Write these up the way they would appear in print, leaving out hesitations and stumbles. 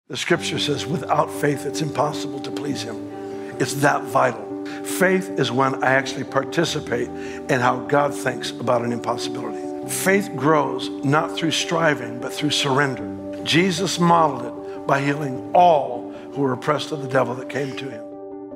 The scripture says, without faith, it's impossible to please him. It's that vital. Faith is when I actually participate in how God thinks about an impossibility. Faith grows not through striving, but through surrender. Jesus modeled it by healing all who were oppressed of the devil that came to him.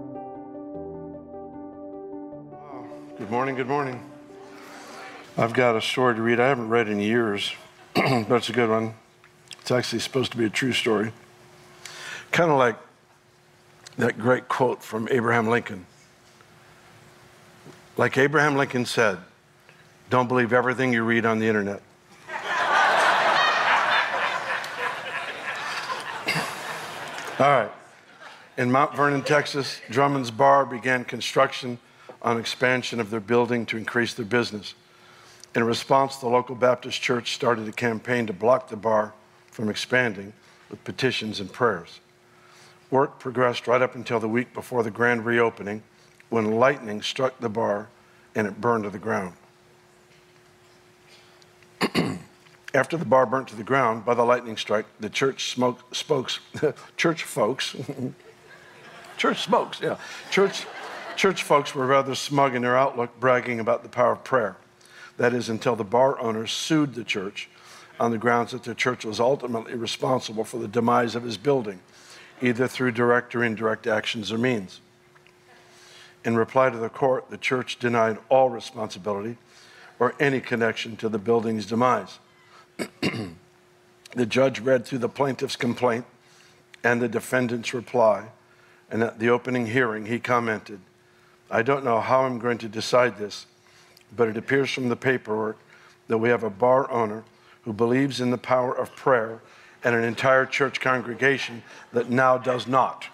Good morning, good morning. I've got a story to read. I haven't read in years, but it's a good one. It's actually supposed to be a true story. Kind of like that great quote from Abraham Lincoln. Like Abraham Lincoln said, don't believe everything you read on the internet. All right. In Mount Vernon, Texas, Drummond's Bar began construction on expansion of their building to increase their business. In response, the local Baptist church started a campaign to block the bar from expanding with petitions and prayers. Work progressed right up until the week before the grand reopening, when lightning struck the bar and it burned to the ground. After the bar burnt to the ground by the lightning strike, the church folks were rather smug in their outlook, bragging about the power of prayer. That is, until the bar owners sued the church on the grounds that the church was ultimately responsible for the demise of his building, either through direct or indirect actions or means. In reply to the court, the church denied all responsibility or any connection to the building's demise. The judge read through the plaintiff's complaint and the defendant's reply, and at the opening hearing, he commented, "I don't know how I'm going to decide this, but it appears from the paperwork that we have a bar owner who believes in the power of prayer and an entire church congregation that now does not."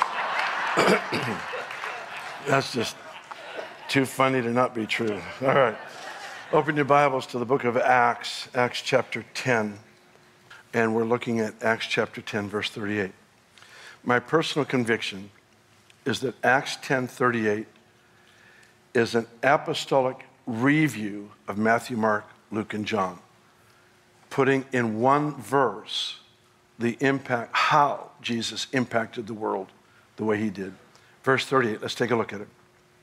That's just too funny to not be true. All right. Open your Bibles to the book of Acts, Acts chapter 10. And we're looking at Acts chapter 10, verse 38. My personal conviction is that Acts 10:38 is an apostolic review of Matthew, Mark, Luke, and John, putting in one verse the impact, how Jesus impacted the world the way he did. Verse 38, let's take a look at it.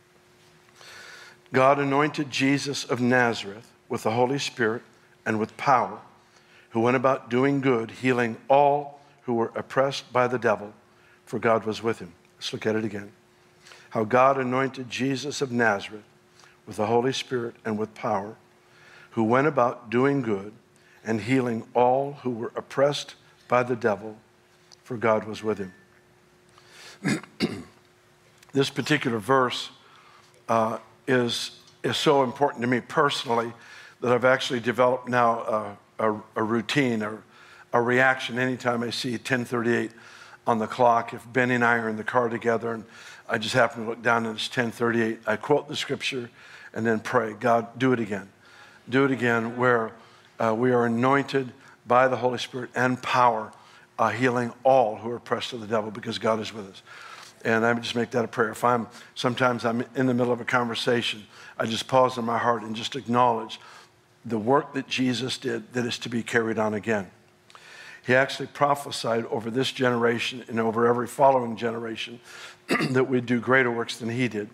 God anointed Jesus of Nazareth with the Holy Spirit and with power, who went about doing good, healing all who were oppressed by the devil, for God was with him. Let's look at it again. How God anointed Jesus of Nazareth with the Holy Spirit and with power, who went about doing good and healing all who were oppressed by the devil, for God was with him. This particular verse is so important to me personally that I've actually developed now a routine or a reaction anytime I see 10:38 on the clock. If Benny and I are in the car together and I just happen to look down and it's 10:38, I quote the scripture and then pray, God, do it again. Do it again where we are anointed by the Holy Spirit and power, healing all who are oppressed of the devil, because God is with us. And I just make that a prayer. Sometimes I'm in the middle of a conversation, I just pause in my heart and just acknowledge the work that Jesus did that is to be carried on again. He actually prophesied over this generation and over every following generation that we'd do greater works than he did.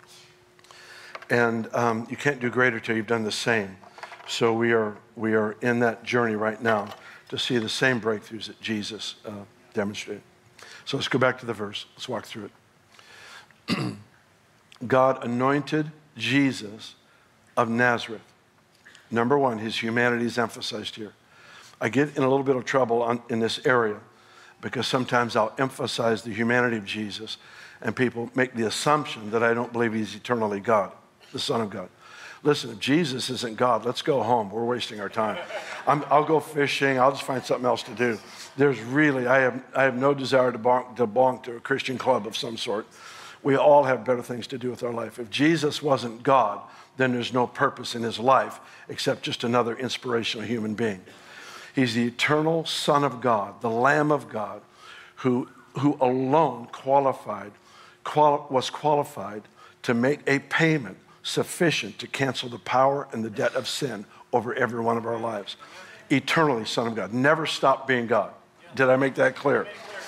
And you can't do greater till you've done the same. So we are in that journey right now to see the same breakthroughs that Jesus demonstrated. So let's go back to the verse. Let's walk through it. God anointed Jesus of Nazareth. Number one, his humanity is emphasized here. I get in a little bit of trouble in this area because sometimes I'll emphasize the humanity of Jesus and people make the assumption that I don't believe he's eternally God, the Son of God. Listen, if Jesus isn't God, let's go home. We're wasting our time. I'll go fishing. I'll just find something else to do. I have no desire to belong to a Christian club of some sort. We all have better things to do with our life. If Jesus wasn't God, then there's no purpose in his life except just another inspirational human being. He's the eternal Son of God, the Lamb of God, who alone was qualified to make a payment sufficient to cancel the power and the debt of sin over every one of our lives. Eternally Son of God. Never stopped being God. Did I make that clear?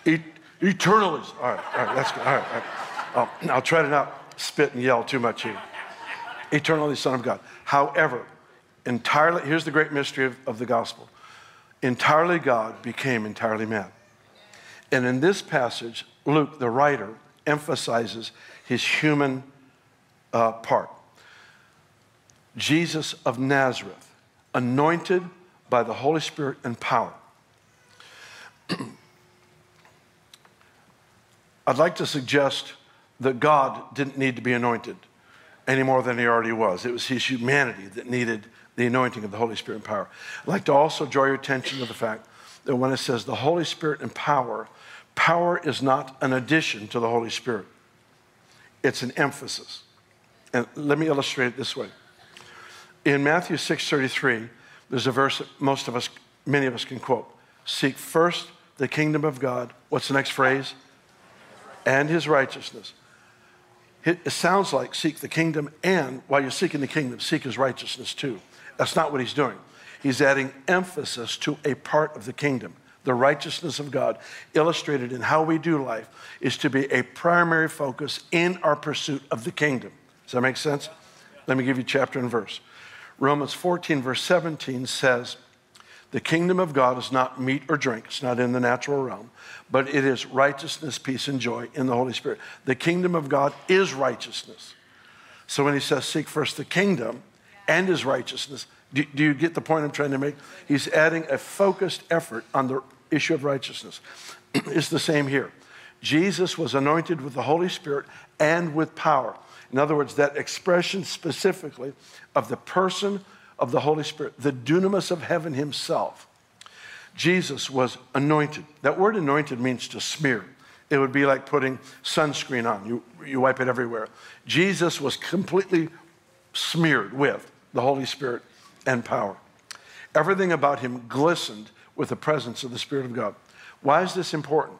Eternally. All right, that's good. All right. I'll try to not spit and yell too much here. Eternally Son of God. However, entirely, here's the great mystery of the gospel. Entirely God became entirely man. And in this passage, Luke, the writer, emphasizes his human part. Jesus of Nazareth, anointed by the Holy Spirit and power. I'd like to suggest that God didn't need to be anointed any more than he already was. It was his humanity that needed the anointing of the Holy Spirit and power. I'd like to also draw your attention to the fact that when it says the Holy Spirit and power, power is not an addition to the Holy Spirit. It's an emphasis. And let me illustrate it this way. In Matthew 6:33, there's a verse that many of us can quote. Seek first the kingdom of God. What's the next phrase? And his righteousness. It sounds like seek the kingdom, and while you're seeking the kingdom, seek his righteousness too. That's not what he's doing. He's adding emphasis to a part of the kingdom. The righteousness of God, illustrated in how we do life, is to be a primary focus in our pursuit of the kingdom. Does that make sense? Let me give you chapter and verse. Romans 14, verse 17 says, the kingdom of God is not meat or drink. It's not in the natural realm, but it is righteousness, peace, and joy in the Holy Spirit. The kingdom of God is righteousness. So when he says seek first the kingdom and his righteousness, do you get the point I'm trying to make? He's adding a focused effort on the issue of righteousness. It's the same here. Jesus was anointed with the Holy Spirit and with power. In other words, that expression specifically of the person of the Holy Spirit, the dunamis of heaven himself. Jesus was anointed. That word anointed means to smear. It would be like putting sunscreen on. You wipe it everywhere. Jesus was completely smeared with the Holy Spirit and power. Everything about him glistened with the presence of the Spirit of God. Why is this important?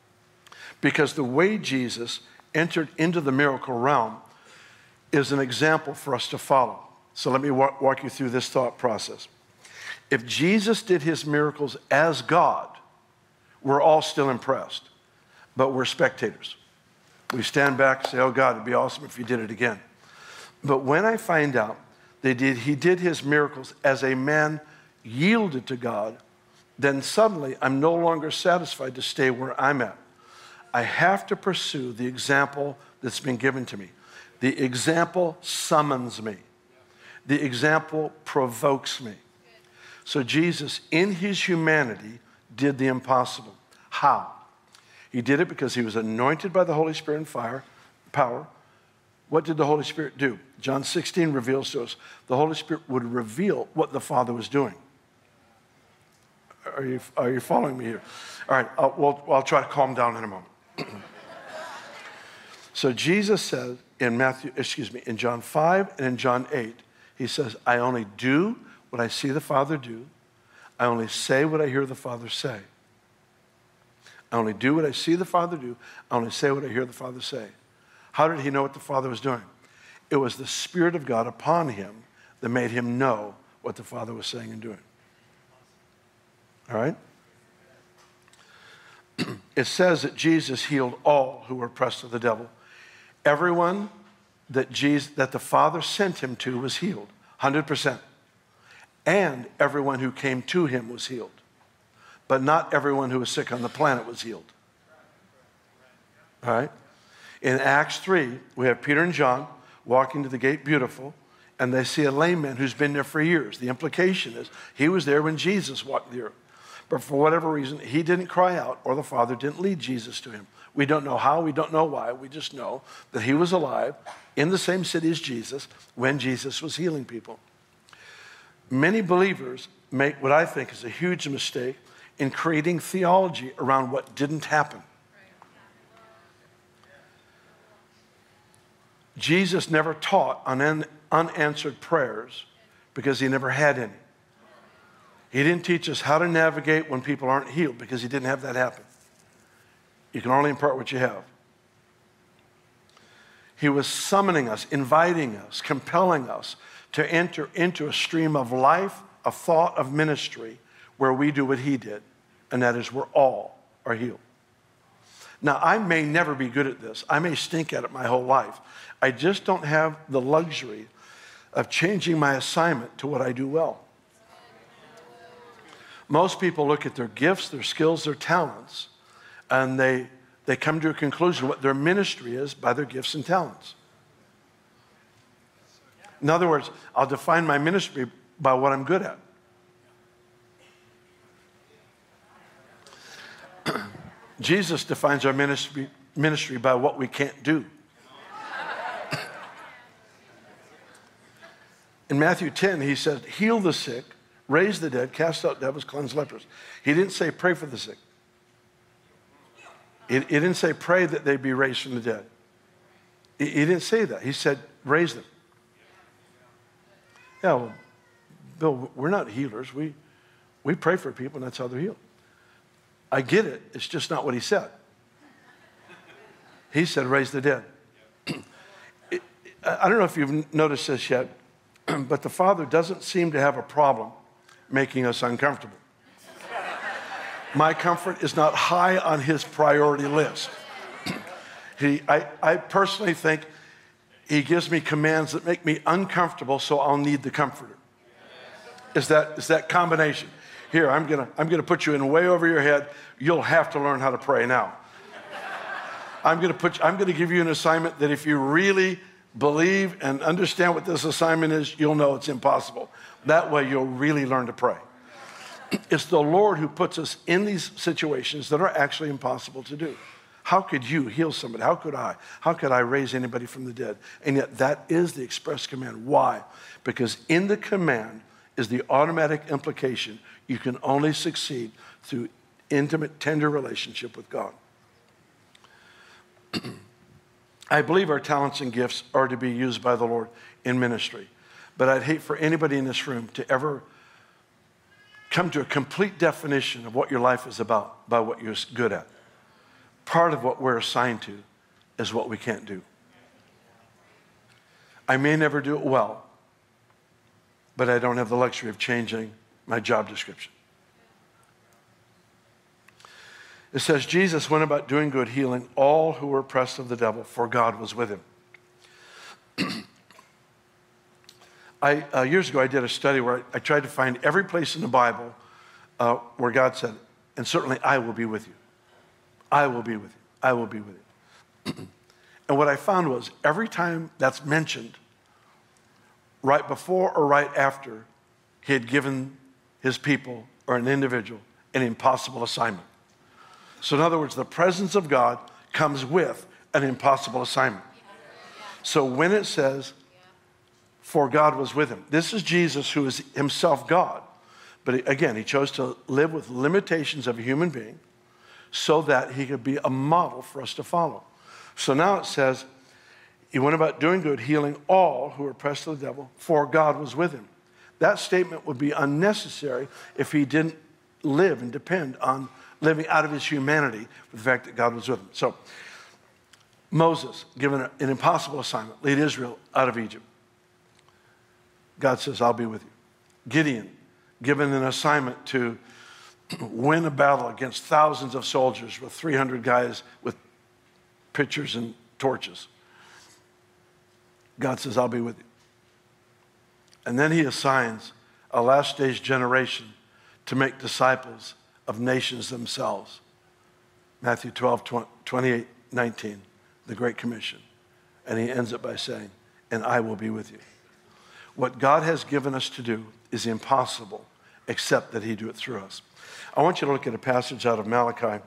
Because the way Jesus entered into the miracle realm is an example for us to follow. So let me walk you through this thought process. If Jesus did his miracles as God, we're all still impressed, but we're spectators. We stand back and say, oh God, it'd be awesome if you did it again. But when I find out that he did his miracles as a man yielded to God, then suddenly I'm no longer satisfied to stay where I'm at. I have to pursue the example that's been given to me. The example summons me. The example provokes me. So Jesus, in his humanity, did the impossible. How? He did it because he was anointed by the Holy Spirit and power. What did the Holy Spirit do? John 16 reveals to us the Holy Spirit would reveal what the Father was doing. Are you following me here? All right, I'll try to calm down in a moment. So Jesus said in John 5 and in John 8, he says, I only do what I see the Father do. I only say what I hear the Father say. I only do what I see the Father do. I only say what I hear the Father say. How did he know what the Father was doing? It was the Spirit of God upon him that made him know what the Father was saying and doing. All right? It says that Jesus healed all who were oppressed of the devil. Everyone that the Father sent him to was healed, 100%. And everyone who came to him was healed. But not everyone who was sick on the planet was healed. All right? In Acts 3, we have Peter and John walking to the gate beautiful, and they see a lame man who's been there for years. The implication is he was there when Jesus walked there. But for whatever reason, he didn't cry out, or the Father didn't lead Jesus to him. We don't know how, we don't know why. We just know that he was alive in the same city as Jesus when Jesus was healing people. Many believers make what I think is a huge mistake in creating theology around what didn't happen. Jesus never taught on unanswered prayers because he never had any. He didn't teach us how to navigate when people aren't healed because he didn't have that happen. You can only impart what you have. He was summoning us, inviting us, compelling us to enter into a stream of life, a thought of ministry where we do what he did, and that is where all are healed. Now, I may never be good at this. I may stink at it my whole life. I just don't have the luxury of changing my assignment to what I do well. Most people look at their gifts, their skills, their talents, and they come to a conclusion what their ministry is by their gifts and talents. In other words, I'll define my ministry by what I'm good at. Jesus defines our ministry by what we can't do. In Matthew 10, he said, heal the sick, raise the dead, cast out devils, cleanse lepers. He didn't say pray for the sick. He didn't say pray that they be raised from the dead. He didn't say that. He said raise them. Yeah, well, Bill, we're not healers. We pray for people and that's how they're healed. I get it. It's just not what he said. He said raise the dead. I don't know if you've noticed this yet, but the Father doesn't seem to have a problem making us uncomfortable. My comfort is not high on his priority list. I personally think he gives me commands that make me uncomfortable, so I'll need the comforter. Is that combination? Here, I'm gonna put you in way over your head. You'll have to learn how to pray now. I'm gonna give you an assignment that if you really believe and understand what this assignment is, you'll know it's impossible. That way you'll really learn to pray. It's the Lord who puts us in these situations that are actually impossible to do. How could you heal somebody? How could I? How could I raise anybody from the dead? And yet that is the express command. Why? Because in the command is the automatic implication you can only succeed through intimate, tender relationship with God. I believe our talents and gifts are to be used by the Lord in ministry. But I'd hate for anybody in this room to ever come to a complete definition of what your life is about by what you're good at. Part of what we're assigned to is what we can't do. I may never do it well, but I don't have the luxury of changing my job description. It says, Jesus went about doing good, healing all who were oppressed of the devil, for God was with him. Years ago, I did a study where I tried to find every place in the Bible where God said, and certainly I will be with you. I will be with you. I will be with you. And what I found was every time that's mentioned, right before or right after, he had given his people or an individual an impossible assignment. So in other words, the presence of God comes with an impossible assignment. So when it says, for God was with him, this is Jesus who is himself God. But again, he chose to live with limitations of a human being so that he could be a model for us to follow. So now it says, he went about doing good, healing all who were oppressed of the devil, for God was with him. That statement would be unnecessary if he didn't live and depend on living out of his humanity with the fact that God was with him. So Moses, given an impossible assignment, lead Israel out of Egypt. God says, I'll be with you. Gideon, given an assignment to win a battle against thousands of soldiers with 300 guys with pitchers and torches. God says, I'll be with you. And then he assigns a last stage generation to make disciples of nations themselves. Matthew 12, 28, 19, the Great Commission. And he ends it by saying, and I will be with you. What God has given us to do is impossible except that he do it through us. I want you to look at a passage out of Malachi,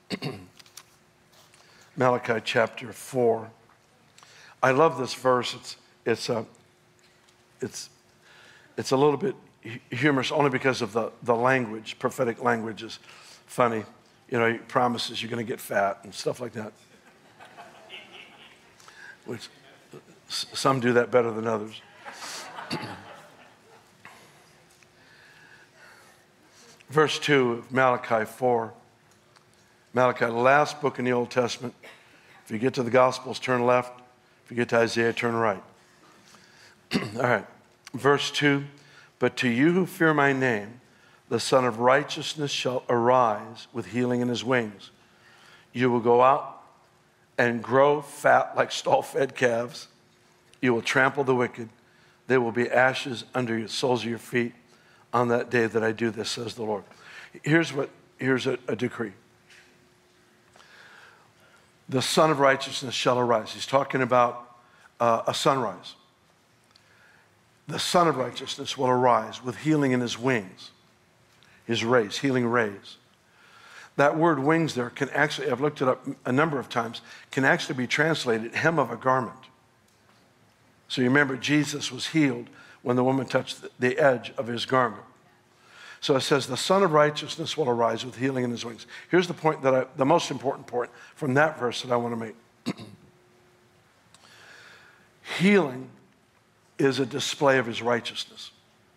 Malachi chapter 4. I love this verse. It's a little bit humorous only because of the language. Prophetic language is funny. You know, he promises you're going to get fat and stuff like that. Which some do that better than others. Verse 2 of Malachi 4. Malachi, the last book in the Old Testament. If you get to the Gospels, turn left. If you get to Isaiah, turn right. All right. Verse 2. But to you who fear my name, the Son of Righteousness shall arise with healing in his wings. You will go out and grow fat like stall-fed calves. You will trample the wicked. There will be ashes under the soles of your feet on that day that I do this, says the Lord. Here's a decree. The Son of Righteousness shall arise. He's talking about a sunrise. The Son of Righteousness will arise with healing in his wings, his rays, healing rays. That word wings there can actually, I've looked it up a number of times, can actually be translated hem of a garment. So you remember Jesus was healed when the woman touched the edge of his garment. So it says the Son of Righteousness will arise with healing in his wings. Here's the point the most important point from that verse that I want to make. Healing is a display of his righteousness.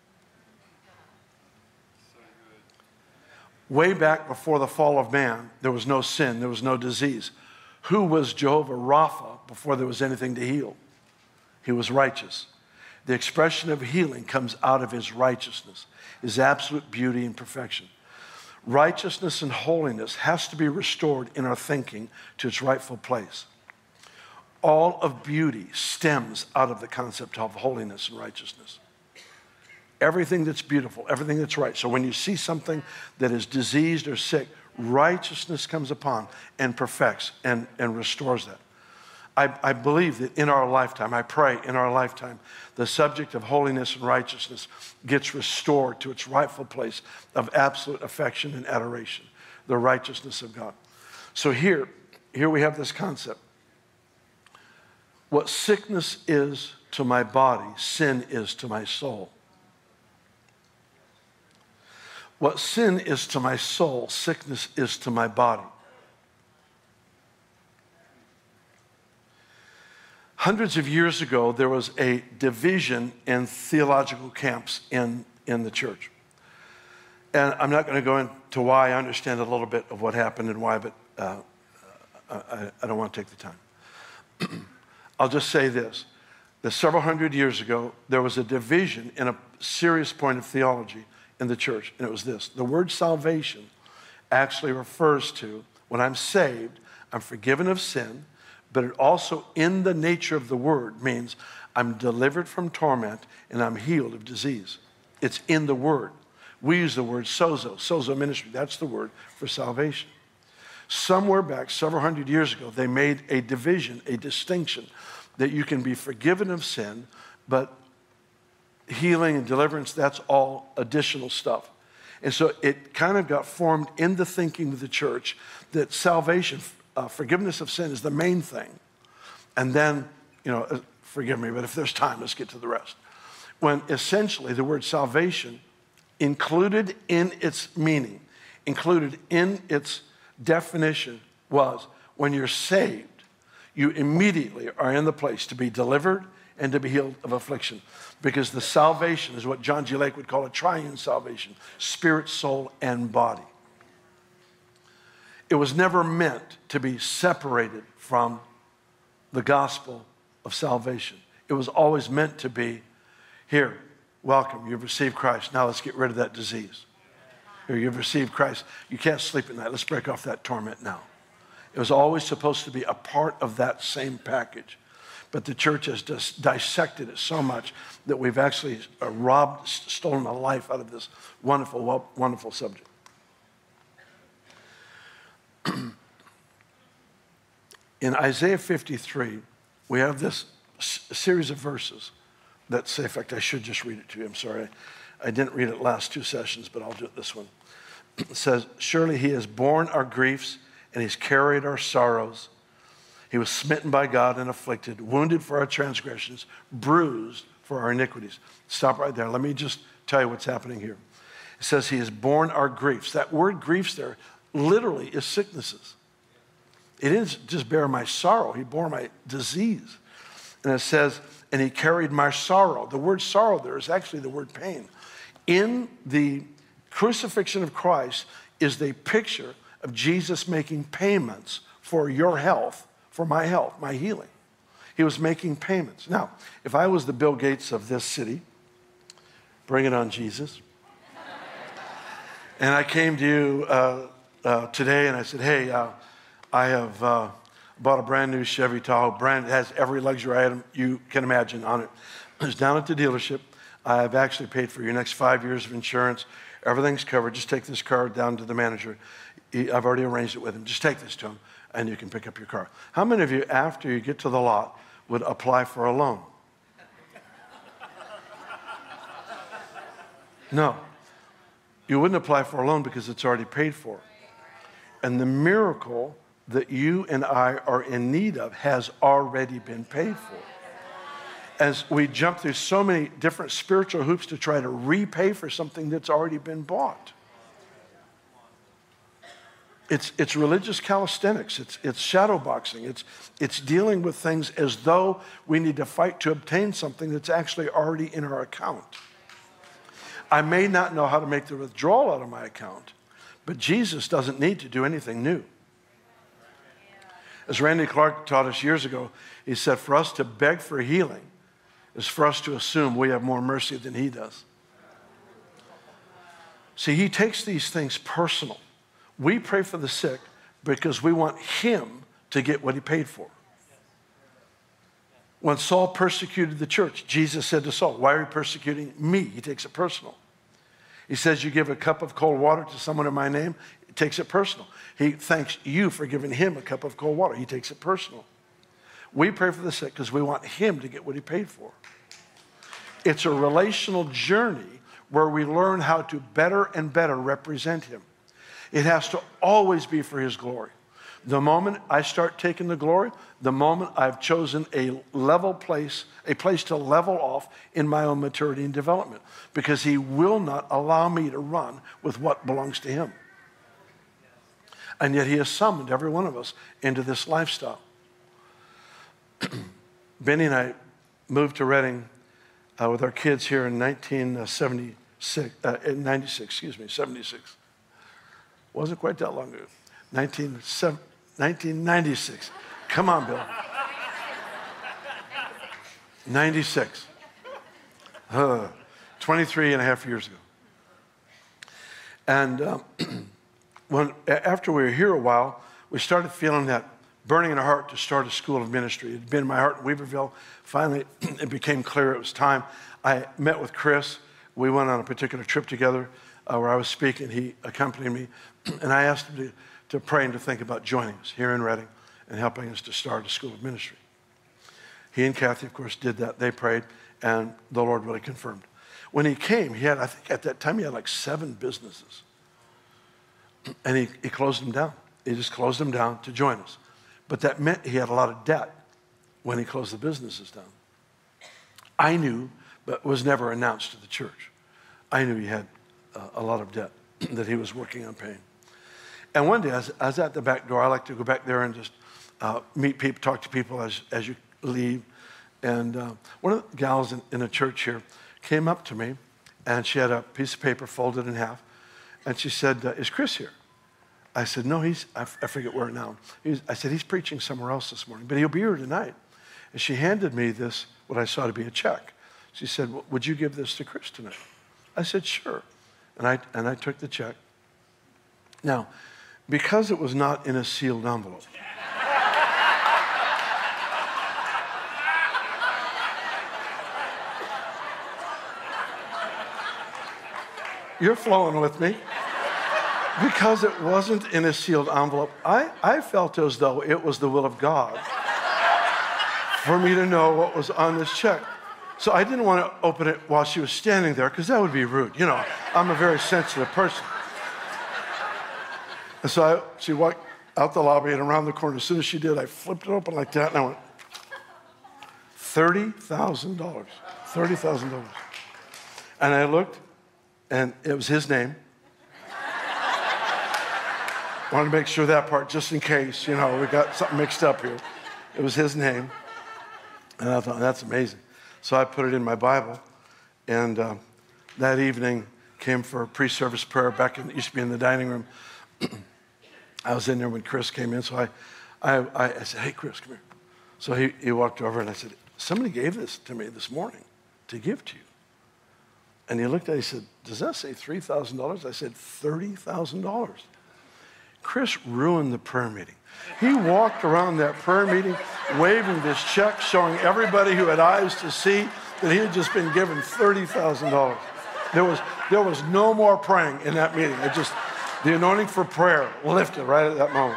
Way back before the fall of man, there was no sin, there was no disease. Who was Jehovah Rapha before there was anything to heal? He was righteous. The expression of healing comes out of his righteousness, his absolute beauty and perfection. Righteousness and holiness has to be restored in our thinking to its rightful place. All of beauty stems out of the concept of holiness and righteousness. Everything that's beautiful, everything that's right. So when you see something that is diseased or sick, righteousness comes upon and perfects and restores that. I believe that in our lifetime, I pray in our lifetime, the subject of holiness and righteousness gets restored to its rightful place of absolute affection and adoration, the righteousness of God. So here we have this concept. What sickness is to my body, sin is to my soul. What sin is to my soul, sickness is to my body. Hundreds of years ago, there was a division in theological camps in the church. And I'm not going to go into why. I understand a little bit of what happened and why, but I don't want to take the time. I'll just say this, that several hundred years ago, there was a division in a serious point of theology in the church, and it was this. The word salvation actually refers to, when I'm saved, I'm forgiven of sin, but it also, in the nature of the word, means I'm delivered from torment and I'm healed of disease. It's in the word. We use the word sozo ministry. That's the word for salvation. Somewhere back, several hundred years ago, they made a division, a distinction, that you can be forgiven of sin, but healing and deliverance, that's all additional stuff. And so it kind of got formed in the thinking of the church that salvation, forgiveness of sin is the main thing. And then, forgive me, but if there's time, let's get to the rest. When essentially the word salvation, included in its meaning, included in its definition, was when you're saved, you immediately are in the place to be delivered and to be healed of affliction. Because the salvation is what John G. Lake would call a triune salvation, spirit, soul, and body. It was never meant to be separated from the gospel of salvation. It was always meant to be, here, welcome, you've received Christ. Now let's get rid of that disease. Here, you've received Christ. You can't sleep at night. Let's break off that torment now. It was always supposed to be a part of that same package. But the church has just dissected it so much that we've actually stolen a life out of this wonderful, wonderful subject. In Isaiah 53, we have this series of verses that say, in fact, I should just read it to you. I'm sorry. I didn't read it last two sessions, but I'll do it this one. It says, surely he has borne our griefs and he's carried our sorrows. He was smitten by God and afflicted, wounded for our transgressions, bruised for our iniquities. Stop right there. Let me just tell you what's happening here. It says he has borne our griefs. That word griefs there literally is sicknesses. He didn't just bear my sorrow. He bore my disease. And it says, and he carried my sorrow. The word sorrow there is actually the word pain. In the crucifixion of Christ is the picture of Jesus making payments for your health, for my health, my healing. He was making payments. Now, if I was the Bill Gates of this city, bring it on, Jesus, and I came to you today and I said, hey, I have bought a brand new Chevy Tahoe. Brand has every luxury item you can imagine on it. It's down at the dealership. I've actually paid for your next 5 years of insurance. Everything's covered. Just take this car down to the manager. I've already arranged it with him. Just take this to him, and you can pick up your car. How many of you, after you get to the lot, would apply for a loan? No. You wouldn't apply for a loan because it's already paid for. And the miracle that you and I are in need of has already been paid for. As we jump through so many different spiritual hoops to try to repay for something that's already been bought. It's religious calisthenics. It's shadow boxing. It's dealing with things as though we need to fight to obtain something that's actually already in our account. I may not know how to make the withdrawal out of my account, but Jesus doesn't need to do anything new. As Randy Clark taught us years ago, he said, for us to beg for healing is for us to assume we have more mercy than he does. See, he takes these things personal. We pray for the sick because we want him to get what he paid for. When Saul persecuted the church, Jesus said to Saul, why are you persecuting me? He takes it personal. He says, you give a cup of cold water to someone in my name, he takes it personal. He thanks you for giving him a cup of cold water. He takes it personal. We pray for the sick because we want him to get what he paid for. It's a relational journey where we learn how to better and better represent him. It has to always be for his glory. The moment I start taking the glory, the moment I've chosen a level place, a place to level off in my own maturity and development, because he will not allow me to run with what belongs to him. And yet he has summoned every one of us into this lifestyle. Benny and I moved to Redding with our kids here in 76. Wasn't quite that long ago. 1996. Come on, Bill. 96. 23 and a half years ago. And after we were here a while, we started feeling that burning in our heart to start a school of ministry. It had been in my heart in Weaverville. Finally, it became clear it was time. I met with Chris. We went on a particular trip together where I was speaking. He accompanied me. And I asked him to pray and to think about joining us here in Redding and helping us to start a school of ministry. He and Kathy, of course, did that. They prayed, and the Lord really confirmed. When he came, he had, I think at that time, he had like 7 businesses. And he closed them down. He just closed them down to join us. But that meant he had a lot of debt when he closed the businesses down. I knew, but was never announced to the church. I knew he had a lot of debt that he was working on paying. And one day, I was at the back door. I like to go back there and just meet people, talk to people as you leave. And one of the gals in a church here came up to me, and she had a piece of paper folded in half. And she said, is Chris here? I said, no, I forget where now. I said, he's preaching somewhere else this morning, but he'll be here tonight. And she handed me this, what I saw to be a check. She said, well, would you give this to Chris tonight? I said, sure. And I took the check. Now, because it was not in a sealed envelope, you're flowing with me. Because it wasn't in a sealed envelope, I felt as though it was the will of God for me to know what was on this check. So I didn't want to open it while she was standing there because that would be rude. You know, I'm a very sensitive person. And so she walked out the lobby and around the corner. As soon as she did, I flipped it open like that and I went, $30,000. $30,000. And I looked and it was his name. Wanted to make sure that part, just in case, you know, we got something mixed up here. It was his name. And I thought, that's amazing. So I put it in my Bible. And that evening came for pre-service prayer back in, it used to be in the dining room. I was in there when Chris came in. So I said, hey, Chris, come here. So he walked over and I said, somebody gave this to me this morning to give to you. And he looked at it, he said, does that say $3,000? I said, $30,000. Chris ruined the prayer meeting. He walked around that prayer meeting waving this check, showing everybody who had eyes to see that he had just been given $30,000. There was no more praying in that meeting. The anointing for prayer lifted right at that moment.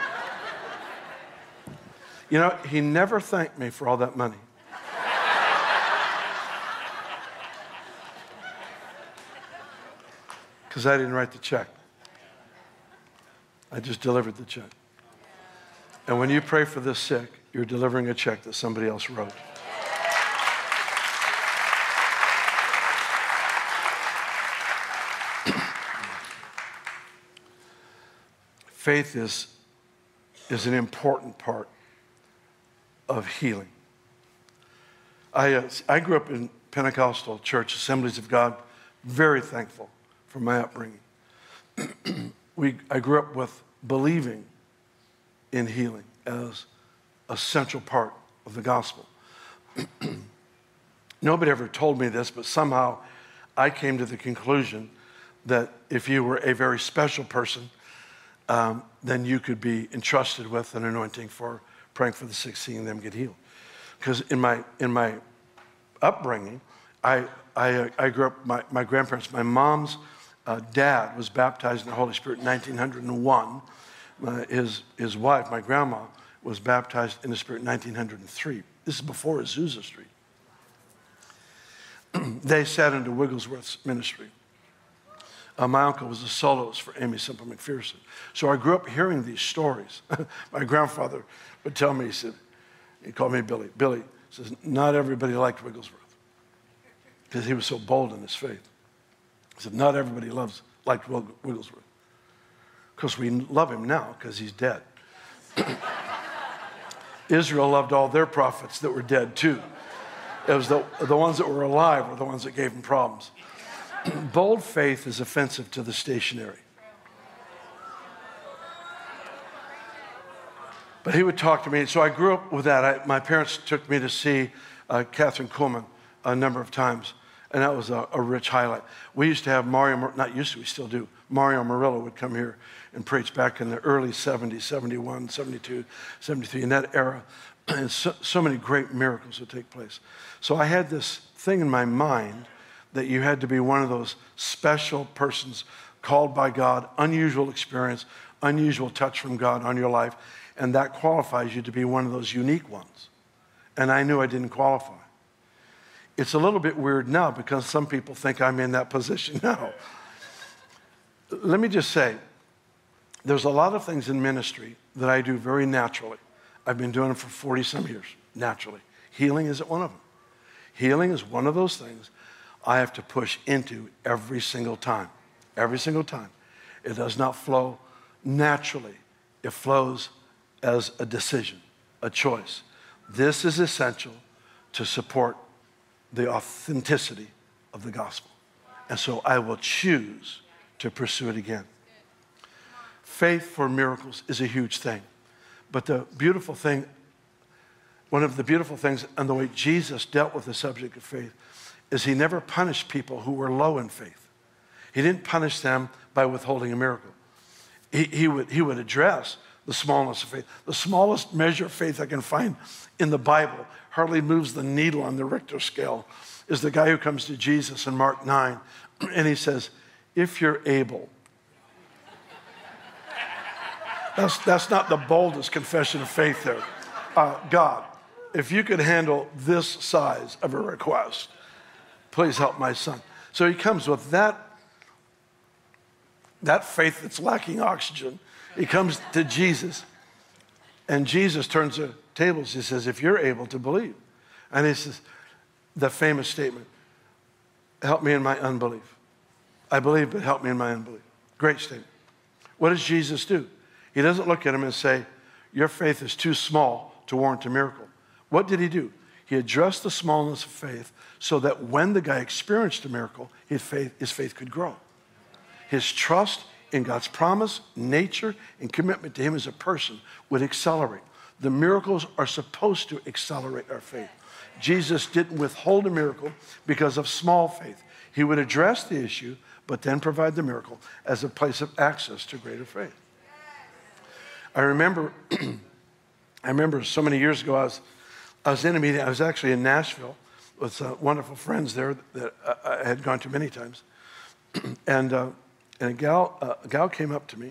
You know, he never thanked me for all that money. Because I didn't write the check. I just delivered the check. And when you pray for the sick, you're delivering a check that somebody else wrote. Faith is an important part of healing. I grew up in Pentecostal church, Assemblies of God, very thankful for my upbringing. I grew up with believing in healing as a central part of the gospel. Nobody ever told me this, but somehow I came to the conclusion that if you were a very special person, then you could be entrusted with an anointing for praying for the sick, seeing them get healed. Because in my upbringing, I grew up, my grandparents, my mom's dad was baptized in the Holy Spirit in 1901. His wife, my grandma, was baptized in the Spirit in 1903. This is before Azusa Street. They sat into Wigglesworth's ministry. My uncle was a soloist for Aimee Semple McPherson. So I grew up hearing these stories. My grandfather would tell me, he called me Billy. Billy says, not everybody liked Wigglesworth because he was so bold in his faith. He said, not everybody liked Wigglesworth. Of course, we love him now because he's dead. Israel loved all their prophets that were dead too. It was the ones that were alive were the ones that gave him problems. Bold faith is offensive to the stationary. But he would talk to me. So I grew up with that. My parents took me to see Catherine Kuhlman a number of times, and that was a rich highlight. We used to have Mario, not used to, we still do. Mario Murillo would come here and preach back in the early 70s, 71, 72, 73, in that era. And so many great miracles would take place. So I had this thing in my mind that you had to be one of those special persons called by God, unusual experience, unusual touch from God on your life, and that qualifies you to be one of those unique ones. And I knew I didn't qualify. It's a little bit weird now because some people think I'm in that position now. Let me just say, there's a lot of things in ministry that I do very naturally. I've been doing it for 40-some years, naturally. Healing isn't one of them. Healing is one of those things I have to push into every single time. Every single time. It does not flow naturally. It flows as a decision, a choice. This is essential to support the authenticity of the gospel. And so I will choose to pursue it again. Faith for miracles is a huge thing. But the beautiful thing, one of the beautiful things and the way Jesus dealt with the subject of faith is he never punished people who were low in faith. He didn't punish them by withholding a miracle. He would address the smallness of faith. The smallest measure of faith I can find in the Bible, hardly moves the needle on the Richter scale, is the guy who comes to Jesus in Mark 9, and he says, if you're able. That's not the boldest confession of faith there. God, if you could handle this size of a request, please help my son. So he comes with that faith that's lacking oxygen. He comes to Jesus, and Jesus turns the tables. He says, if you're able to believe. And he says, the famous statement, help me in my unbelief. I believe, but help me in my unbelief. Great statement. What does Jesus do? He doesn't look at him and say, your faith is too small to warrant a miracle. What did he do? He addressed the smallness of faith so that when the guy experienced a miracle, his faith could grow. His trust in God's promise, nature, and commitment to him as a person would accelerate. The miracles are supposed to accelerate our faith. Jesus didn't withhold a miracle because of small faith. He would address the issue, but then provide the miracle as a place of access to greater faith. I remember so many years ago, I was in a meeting. I was actually in Nashville with wonderful friends there that I had gone to many times. And a gal came up to me,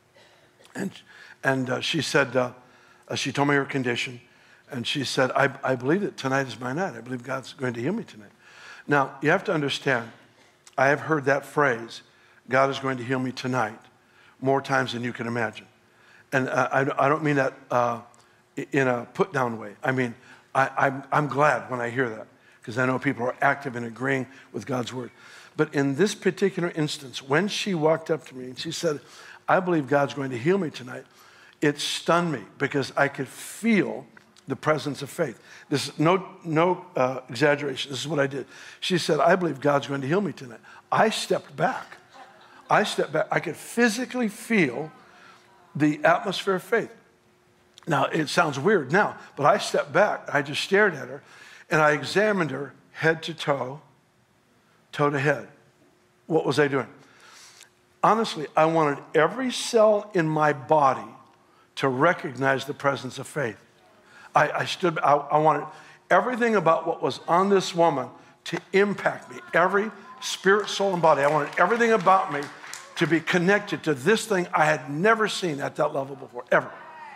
and she said, she told me her condition, and she said, I believe that tonight is my night. I believe God's going to heal me tonight. Now, you have to understand, I have heard that phrase, God is going to heal me tonight, more times than you can imagine. And I don't mean that in a put-down way. I mean, I'm glad when I hear that, because I know people are active in agreeing with God's word. But in this particular instance, when she walked up to me and she said, I believe God's going to heal me tonight, it stunned me because I could feel the presence of faith. This is no exaggeration. This is what I did. She said, I believe God's going to heal me tonight. I stepped back. I could physically feel the atmosphere of faith. Now, it sounds weird now, but I stepped back. I just stared at her, and I examined her head to toe, toe to head. What was I doing? Honestly, I wanted every cell in my body to recognize the presence of faith. I wanted everything about what was on this woman to impact me. Every spirit, soul, and body. I wanted everything about me to be connected to this thing I had never seen at that level before, ever.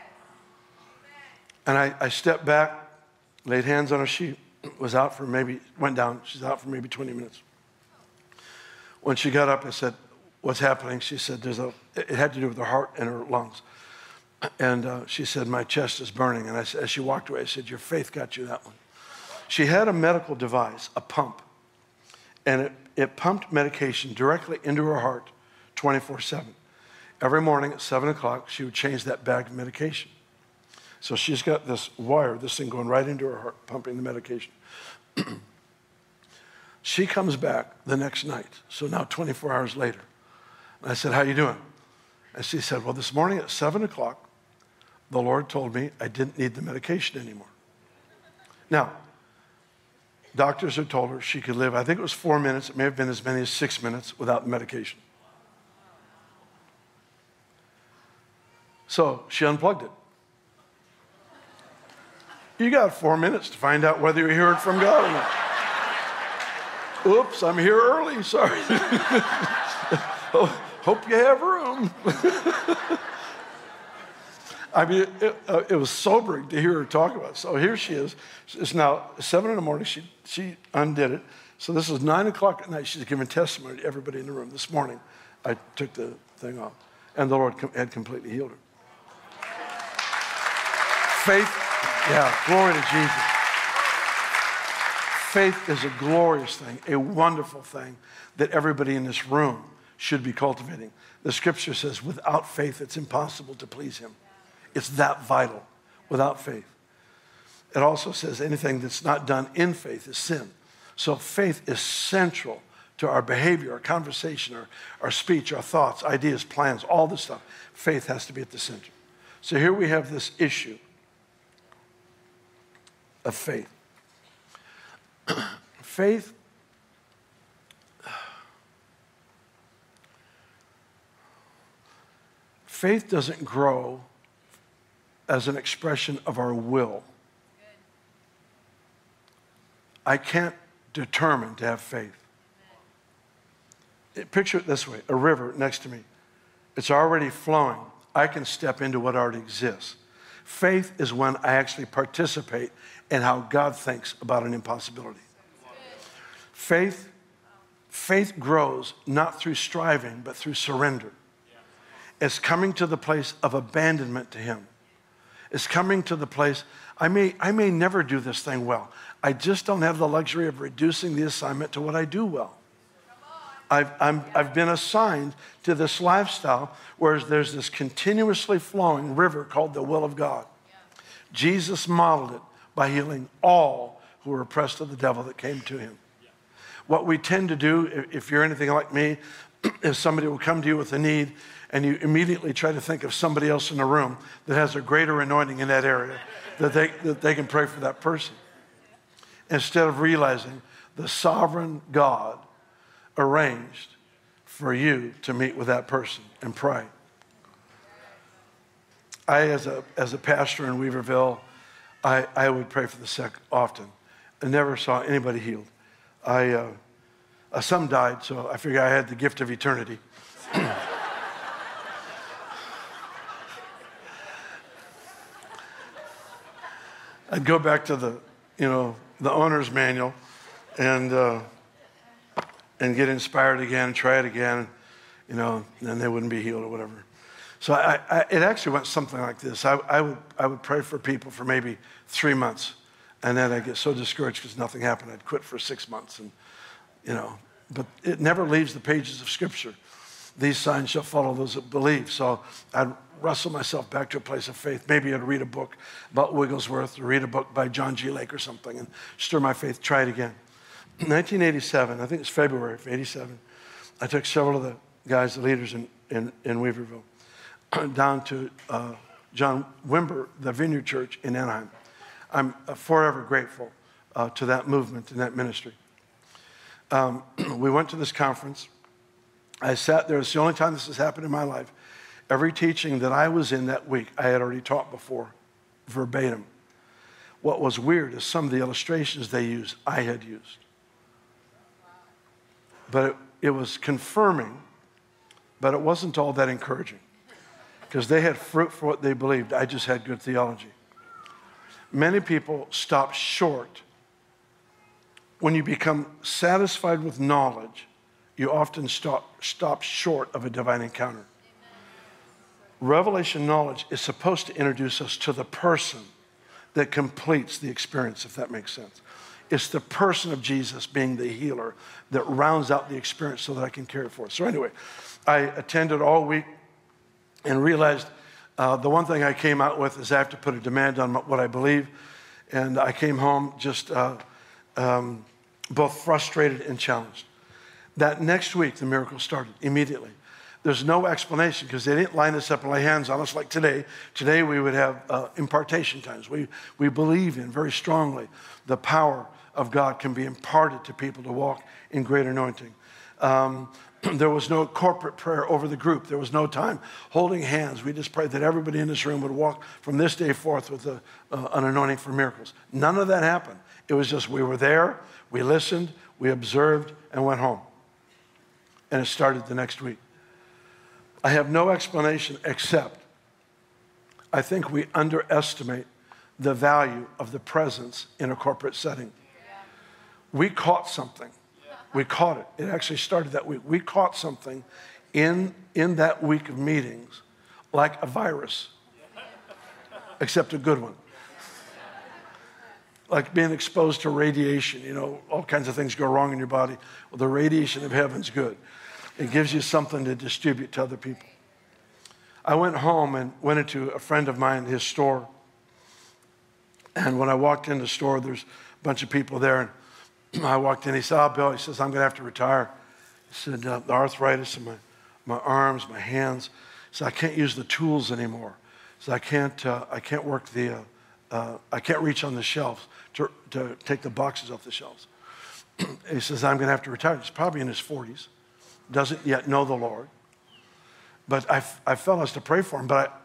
And I stepped back, laid hands on her. She was out for went down. She's out for maybe 20 minutes. When she got up, I said, what's happening? She said, it had to do with her heart and her lungs. And she said, my chest is burning. And as she walked away, I said, your faith got you that one. She had a medical device, a pump, and it pumped medication directly into her heart 24/7. Every morning at 7 o'clock, she would change that bag of medication. So she's got this wire, this thing going right into her heart, pumping the medication. She comes back the next night, so now 24 hours later. And I said, how you doing? And she said, well, this morning at 7 o'clock, the Lord told me I didn't need the medication anymore. Now, doctors had told her she could live, I think it was 4 minutes, it may have been as many as 6 minutes without medication. So she unplugged it. You got 4 minutes to find out whether you heard from God or not. Oops, I'm here early, sorry. Hope you have room. I mean, it was sobering to hear her talk about it. So here she is. It's now 7 in the morning. She undid it. So this is 9 o'clock at night. She's giving testimony to everybody in the room. This morning, I took the thing off, and the Lord had completely healed her. Faith, yeah, glory to Jesus. Faith is a glorious thing, a wonderful thing that everybody in this room should be cultivating. The scripture says, without faith, it's impossible to please him. It's that vital, without faith. It also says anything that's not done in faith is sin. So faith is central to our behavior, our conversation, our speech, our thoughts, ideas, plans, all this stuff. Faith has to be at the center. So here we have this issue of faith. Faith doesn't grow as an expression of our will. I can't determine to have faith. Picture it this way, a river next to me. It's already flowing. I can step into what already exists. Faith is when I actually participate in how God thinks about an impossibility. Faith grows not through striving, but through surrender. It's coming to the place of abandonment to him. It's coming to the place, I may never do this thing well. I just don't have the luxury of reducing the assignment to what I do well. I've been assigned to this lifestyle where there's this continuously flowing river called the will of God. Jesus modeled it by healing all who were oppressed of the devil that came to him. What we tend to do, if you're anything like me, is somebody will come to you with a need and you immediately try to think of somebody else in the room that has a greater anointing in that area that they can pray for that person. Instead of realizing the sovereign God arranged for you to meet with that person and pray. as a pastor in Weaverville, I would pray for the sick often. I never saw anybody healed. Some died, so I figured I had the gift of eternity. I'd go back to the owner's manual and get inspired again, try it again, and then they wouldn't be healed or whatever. So it actually went something like this. I would pray for people for maybe 3 months, and then I'd get so discouraged because nothing happened. I'd quit for 6 months, and but it never leaves the pages of Scripture. These signs shall follow those that believe. So I'd wrestle myself back to a place of faith. Maybe I'd read a book about Wigglesworth or read a book by John G. Lake or something and stir my faith, try it again. In 1987, I think it's February of 87, I took several of the guys, the leaders in Weaverville, down to John Wimber, the Vineyard Church in Anaheim. I'm forever grateful to that movement and that ministry. We went to this conference. I sat there. It's the only time this has happened in my life. Every teaching that I was in that week, I had already taught before, verbatim. What was weird is some of the illustrations they used, I had used. But it was confirming, but it wasn't all that encouraging because they had fruit for what they believed. I just had good theology. Many people stop short. When you become satisfied with knowledge, you often stop short of a divine encounter. Revelation knowledge is supposed to introduce us to the person that completes the experience, if that makes sense. It's the person of Jesus being the healer that rounds out the experience so that I can carry it forth. So anyway, I attended all week and realized the one thing I came out with is I have to put a demand on what I believe. And I came home just both frustrated and challenged. That next week, the miracle started immediately. There's no explanation because they didn't line us up and lay hands on us like today. Today we would have impartation times. We believe in very strongly the power of God can be imparted to people to walk in great anointing. There was no corporate prayer over the group. There was no time holding hands. We just prayed that everybody in this room would walk from this day forth with an anointing for miracles. None of that happened. It was just we were there, we listened, we observed, and went home. And it started the next week. I have no explanation except I think we underestimate the value of the presence in a corporate setting. We caught something. We caught it. It actually started that week. We caught something in that week of meetings like a virus, except a good one. Like being exposed to radiation, all kinds of things go wrong in your body. Well, the radiation of heaven's good. It gives you something to distribute to other people. I went home and went into a friend of mine, his store. And when I walked in the store, there's a bunch of people there. And I walked in, he said, Bill, he says, I'm going to have to retire. He said, the arthritis in my arms, my hands. He said, I can't use the tools anymore. He said, I can't work I can't reach on the shelves to take the boxes off the shelves. He says, I'm going to have to retire. He's probably in his 40s. Doesn't yet know the Lord. But I felt us to pray for him, but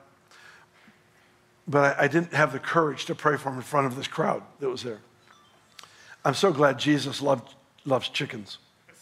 I didn't have the courage to pray for him in front of this crowd that was there. I'm so glad Jesus loves chickens.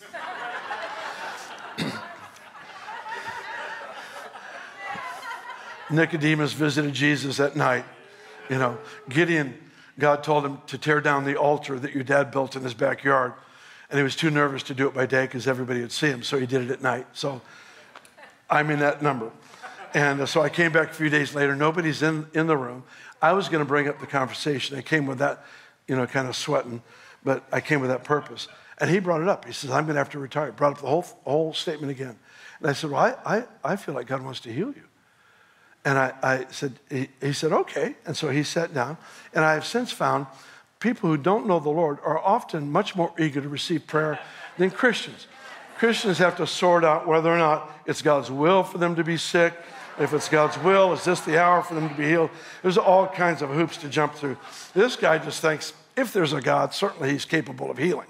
Nicodemus visited Jesus at night. Gideon, God told him to tear down the altar that your dad built in his backyard. And he was too nervous to do it by day because everybody would see him. So he did it at night. So I'm in that number. And so I came back a few days later. Nobody's in the room. I was going to bring up the conversation. I came with that, kind of sweating. But I came with that purpose. And he brought it up. He says, I'm going to have to retire. Brought up the whole statement again. And I said, well, I feel like God wants to heal you. And I said, he said, okay. And so he sat down. And I have since found people who don't know the Lord are often much more eager to receive prayer than Christians. Christians have to sort out whether or not it's God's will for them to be sick. If it's God's will, is this the hour for them to be healed? There's all kinds of hoops to jump through. This guy just thinks, if there's a God, certainly he's capable of healing.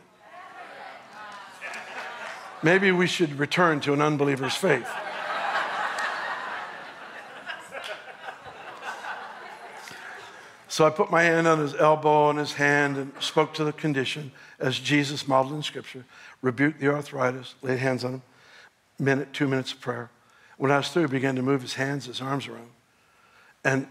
Maybe we should return to an unbeliever's faith. So I put my hand on his elbow and his hand and spoke to the condition as Jesus modeled in Scripture, rebuked the arthritis, laid hands on him, minute, 2 minutes of prayer. When I was through, he began to move his hands, his arms around. And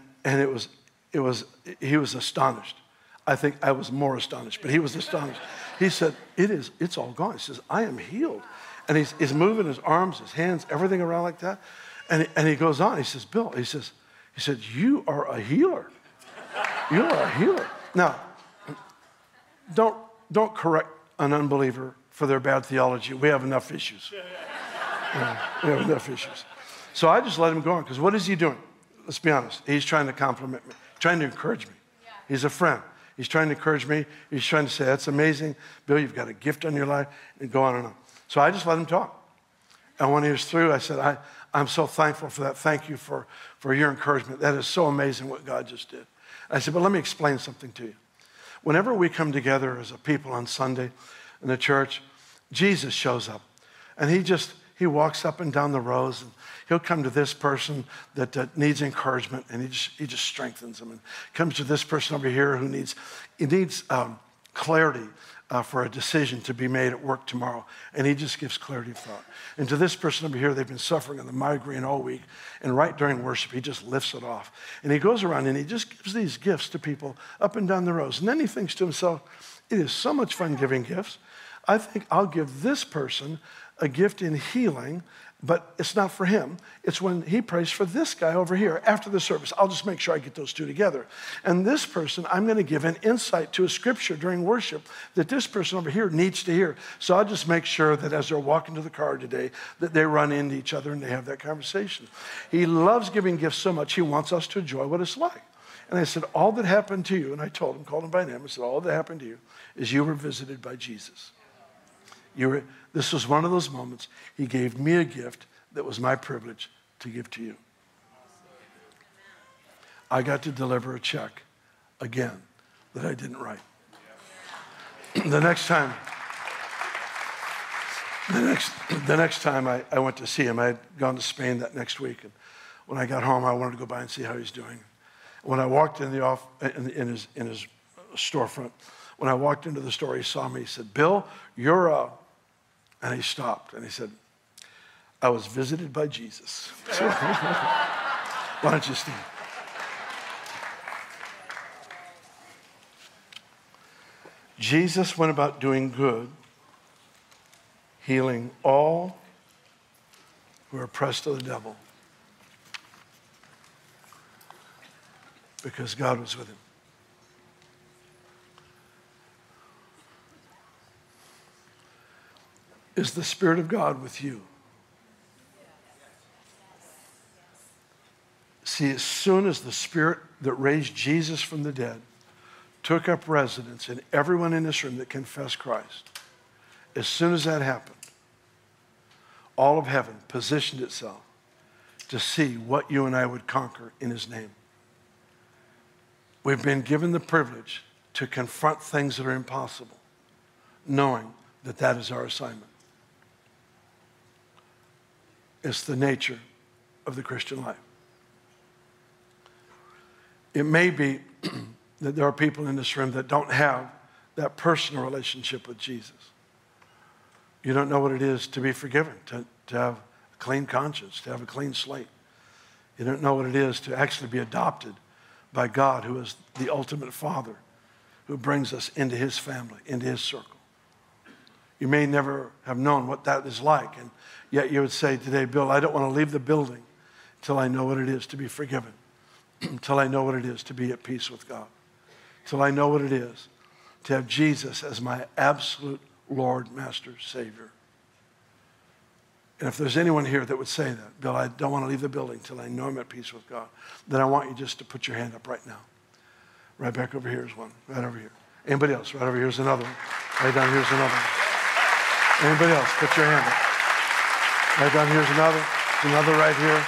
he was astonished. I think I was more astonished, but he was astonished. He said, it's all gone. He says, I am healed. And he's moving his arms, his hands, everything around like that. And he goes on, he says, Bill, he said, you are a healer. You are a healer. Now, don't correct an unbeliever for their bad theology. We have enough issues. We have enough issues. So I just let him go on, because what is he doing? Let's be honest. He's trying to compliment me, trying to encourage me. He's a friend. He's trying to encourage me. He's trying to say, that's amazing. Bill, you've got a gift on your life, and go on and on. So I just let him talk. And when he was through, I said, I'm so thankful for that. Thank you for your encouragement. That is so amazing what God just did. I said, but let me explain something to you. Whenever we come together as a people on Sunday in the church, Jesus shows up. And he walks up and down the rows, and he'll come to this person that needs encouragement, and he just strengthens them. And comes to this person over here who needs clarity for a decision to be made at work tomorrow, and he just gives clarity of thought. And to this person over here, they've been suffering on the migraine all week, and right during worship, he just lifts it off. And he goes around and he just gives these gifts to people up and down the rows. And then he thinks to himself, it is so much fun giving gifts. I think I'll give this person a gift in healing, but it's not for him. It's when he prays for this guy over here after the service. I'll just make sure I get those two together. And this person, I'm going to give an insight to a scripture during worship that this person over here needs to hear. So I'll just make sure that as they're walking to the car today, that they run into each other and they have that conversation. He loves giving gifts so much, he wants us to enjoy what it's like. And I said, all that happened to you, and I told him, called him by name, I said, all that happened to you is you were visited by Jesus. This was one of those moments. He gave me a gift that was my privilege to give to you. I got to deliver a check again that I didn't write. The next time I went to see him, I had gone to Spain that next week, and when I got home, I wanted to go by and see how he's doing. When I walked in in his storefront, when I walked into the store, he saw me. He said, Bill, you're and he stopped and he said, I was visited by Jesus. So, why don't you stand? Jesus went about doing good, healing all who are oppressed of the devil, because God was with him. Is the Spirit of God with you? See, as soon as the Spirit that raised Jesus from the dead took up residence in everyone in this room that confessed Christ, as soon as that happened, all of heaven positioned itself to see what you and I would conquer in his name. We've been given the privilege to confront things that are impossible, knowing that that is our assignment. It's the nature of the Christian life. It may be that there are people in this room that don't have that personal relationship with Jesus. You don't know what it is to be forgiven, to have a clean conscience, to have a clean slate. You don't know what it is to actually be adopted by God, who is the ultimate Father, who brings us into his family, into his circle. You may never have known what that is like, and yet you would say today, Bill, I don't want to leave the building until I know what it is to be forgiven, until I know what it is to be at peace with God, until I know what it is to have Jesus as my absolute Lord, Master, Savior. And if there's anyone here that would say that, Bill, I don't want to leave the building until I know I'm at peace with God, then I want you just to put your hand up right now. Right back over here is one, right over here. Anybody else? Right over here is another one. Right down here is another one. Anybody else? Put your hand up. Right down here's another. There's another right here.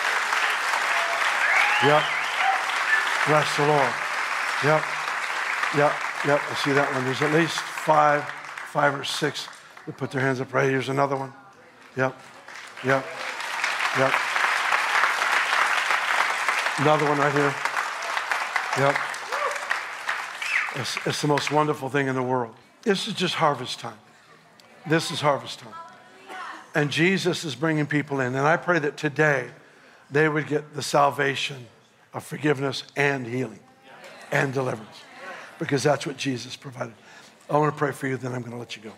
Yep. Bless the Lord. Yep. Yep. Yep. I see that one. There's at least five or six that put their hands up. Right here's another one. Yep. Yep. Yep. Another one right here. Yep. It's the most wonderful thing in the world. This is just harvest time. This is harvest time. And Jesus is bringing people in. And I pray that today they would get the salvation of forgiveness and healing and deliverance, because that's what Jesus provided. I want to pray for you, then I'm going to let you go.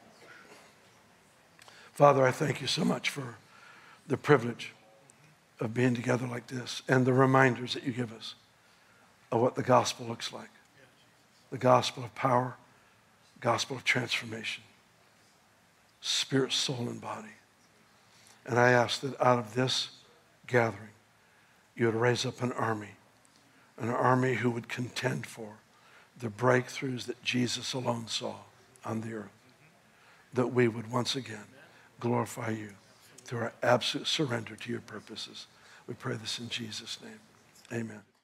Father, I thank you so much for the privilege of being together like this and the reminders that you give us of what the gospel looks like. The gospel of power, gospel of transformation, spirit, soul, and body. And I ask that out of this gathering, you would raise up an army who would contend for the breakthroughs that Jesus alone saw on the earth, that we would once again glorify you through our absolute surrender to your purposes. We pray this in Jesus' name. Amen.